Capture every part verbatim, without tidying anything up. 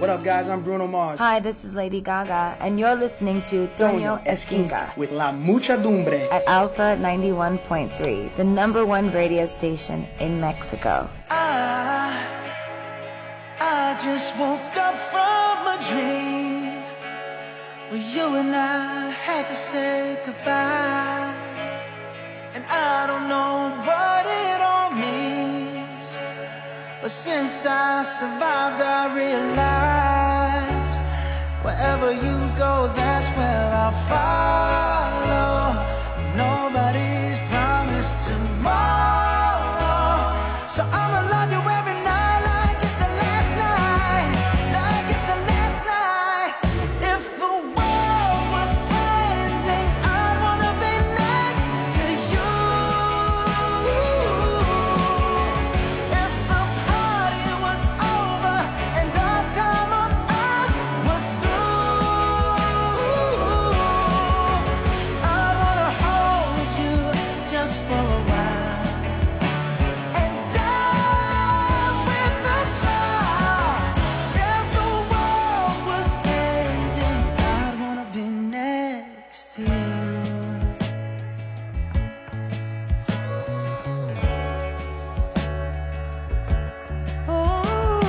What up, guys? I'm Bruno Mars. Hi, this is Lady Gaga, and you're listening to Toño Esquinca with La Muchadumbre at Alpha ninety-one point three, the number one radio station in Mexico. I, I just woke up from a dream where you and I had to say goodbye, and I don't know what it all means, but since I survived I realized wherever you go, that's where I'll follow. Nobody's promised tomorrow, so I'ma love you every night like it's the last night, like it's the last night. If the world was ending, I'd wanna be next to you. If the party was over and our time on earth was through, I'd wanna hold you just for a while and die with a smile. If the world was ending, I'd wanna be next to you. Oh,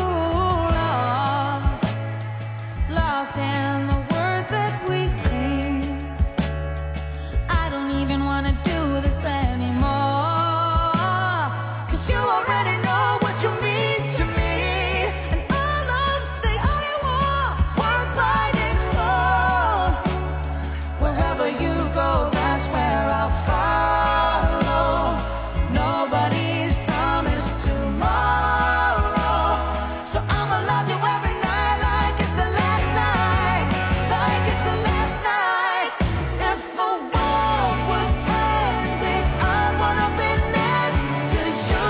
lost, lost in the words that we sing. I don't even wanna do this anymore, 'cause you already know what you mean to me, and all of the other war words I'd explode. Wherever you go, that's where I'll follow. Nobody's promised tomorrow, so I'ma love you every night like it's the last night, like it's the last night. If the world was ending, I'd wanna be next to you.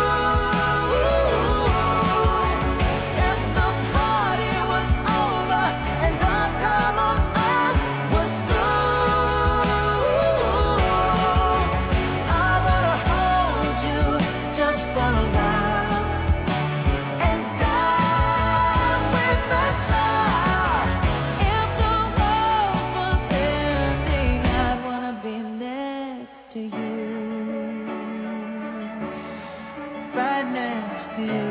If the party was over and our time on earth was through, I wanna hold you just for a while and die with a smile. If the world was ending, I'd wanna be next to you, right next to you,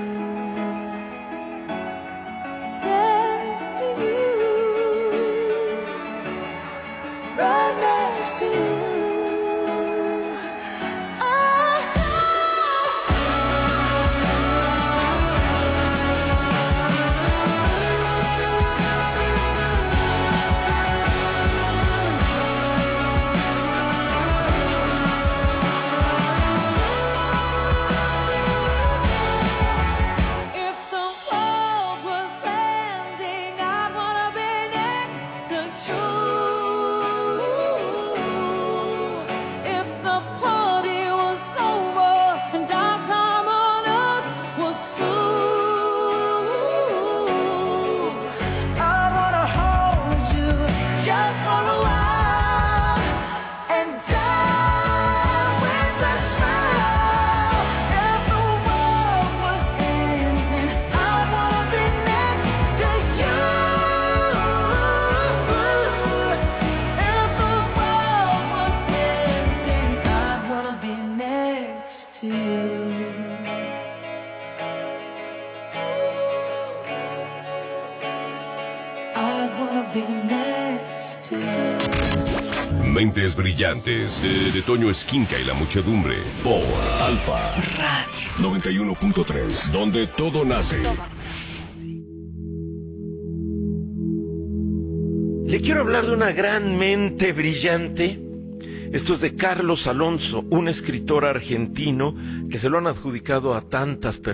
next to you, right next to you. If the world was ending, I'd wanna be next to you. If the party was over and our time on earth was through, I wanna hold you just for a while and die with a smile. If the world was ending, I wanna be next to you. If the world was ending, I'd wanna be next to you. I'd wanna be next to you. Mentes brillantes de, de Toño Esquinca y la muchedumbre por Alfa noventa y uno punto tres, donde todo nace. Le quiero hablar de una gran mente brillante. Esto es de Carlos Alonso, un escritor argentino que se lo han adjudicado a tantas personas.